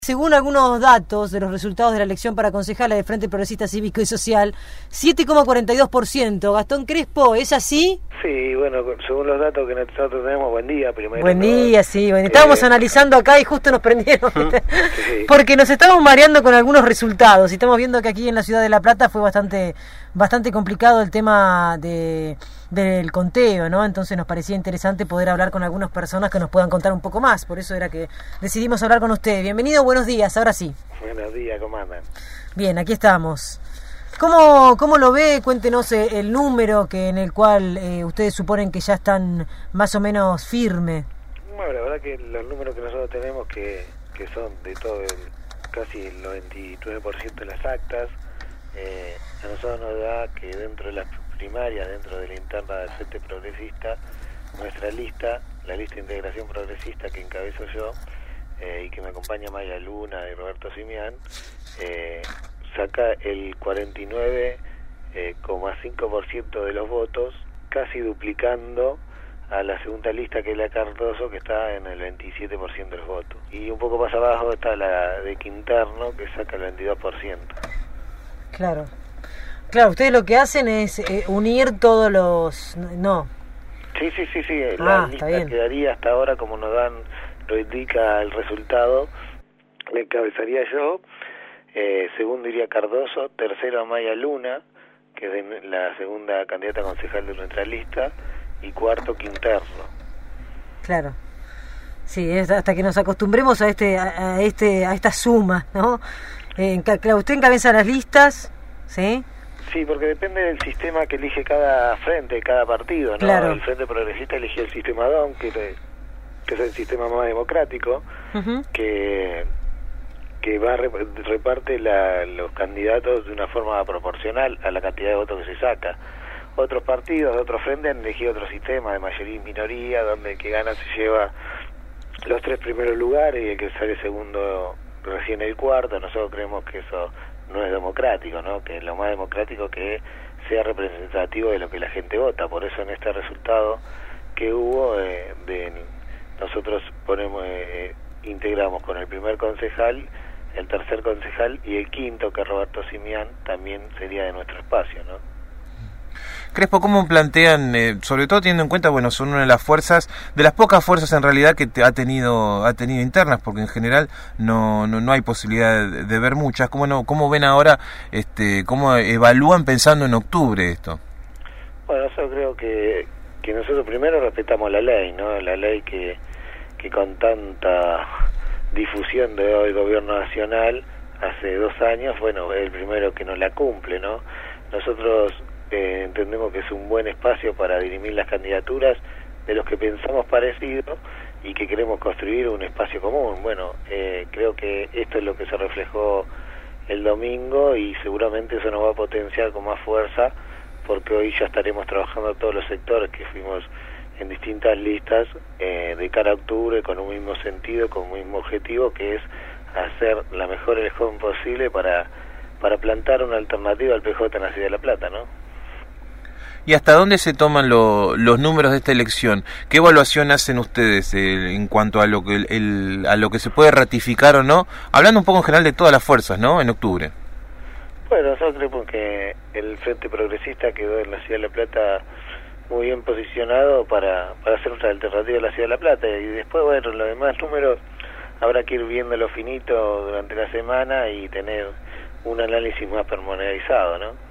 Según algunos datos de los resultados de la elección para concejala de Frente Progresista Cívico y Social, 7,42%. Gastón Crespo, ¿es así? Sí, bueno, según los datos que nosotros tenemos, buen día primero. Buen día, sí. Bueno, estábamos analizando acá y justo nos prendieron. Sí. Porque nos estamos mareando con algunos resultados. Y estamos viendo que aquí en la ciudad de La Plata fue bastante complicado el tema del conteo, ¿no? Entonces nos parecía interesante poder hablar con algunas personas que nos puedan contar un poco más. Por eso era que decidimos hablar con usted. Bienvenido, buenos días, ahora sí. Buenos días, ¿cómo andan? Bien, aquí estamos. ¿Cómo lo ve? Cuéntenos el número en el cual ustedes suponen que ya están más o menos firme. Bueno, la verdad que los números que nosotros tenemos que son de todo casi el 99% de las actas, a nosotros nos da que dentro de las primarias, dentro de la interna del Frente Progresista, nuestra lista, la lista de integración progresista que encabezo yo y que me acompaña Maya Luna y Roberto Simián, saca el 49,5% de los votos, casi duplicando a la segunda lista, que es la Cardoso, que está en el 27% de los votos. Y un poco más abajo está la de Quinterno, que saca el 22%. Claro, ustedes lo que hacen es unir todos los... No. Sí, la lista quedaría hasta ahora, como lo indica el resultado, la encabezaría yo. Segundo iría Cardoso, tercero Maya Luna, que es la segunda candidata concejal de nuestra lista, y cuarto Quinterno. Claro. Sí, hasta que nos acostumbremos a esta suma, ¿no? Claro, usted encabeza las listas, ¿sí? Sí, porque depende del sistema que elige cada frente, cada partido, ¿no? Claro. El Frente Progresista eligió el sistema DOM, que es el sistema más democrático, Uh-huh. que reparte los candidatos de una forma proporcional a la cantidad de votos que se saca. Otros partidos, otros frentes han elegido otro sistema de mayoría y minoría, donde el que gana se lleva los 3 primeros lugares y el que sale segundo recién el cuarto. Nosotros creemos que eso no es democrático, ¿no? Que lo más democrático que sea representativo de lo que la gente vota. Por eso en este resultado que hubo, nosotros integramos con el primer concejal, el tercer concejal y el quinto, que es Roberto Simián, también sería de nuestro espacio, ¿no? Crespo, ¿cómo plantean, sobre todo teniendo en cuenta, son una de las fuerzas, de las pocas fuerzas en realidad que ha tenido internas, porque en general no hay posibilidad de ver muchas? ¿Cómo ven ahora, cómo evalúan pensando en octubre esto? Bueno, yo creo que nosotros primero respetamos la ley, ¿no? La ley que con tanta difusión de hoy el gobierno nacional hace 2 años, el primero que no la cumple, ¿no? Nosotros entendemos que es un buen espacio para dirimir las candidaturas de los que pensamos parecido y que queremos construir un espacio común. Creo que esto es lo que se reflejó el domingo y seguramente eso nos va a potenciar con más fuerza, porque hoy ya estaremos trabajando todos los sectores que fuimos en distintas listas de cara a octubre con un mismo sentido, con un mismo objetivo, que es hacer la mejor elección posible para plantar una alternativa al PJ en la ciudad de La Plata, ¿no? ¿Y hasta dónde se toman los números de esta elección? ¿Qué evaluación hacen ustedes en cuanto a lo que se puede ratificar o no? Hablando un poco en general de todas las fuerzas, ¿no? En octubre. Bueno, nosotros creemos que el Frente Progresista quedó en la ciudad de La Plata muy bien posicionado para hacer otra alternativa a la ciudad de La Plata, y después, los demás números habrá que ir viéndolo finito durante la semana y tener un análisis más pormenorizado, ¿no?